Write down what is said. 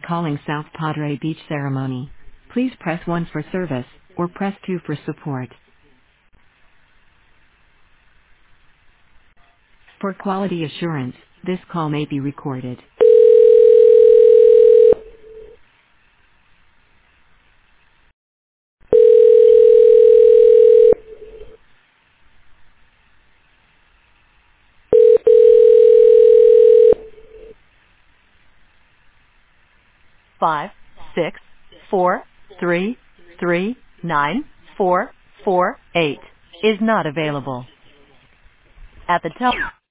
Calling South Padre Beach Ceremony. Please press 1 for service, or press 2 for support. For quality assurance, this call may be recorded. 564339448 is not available. At the tone.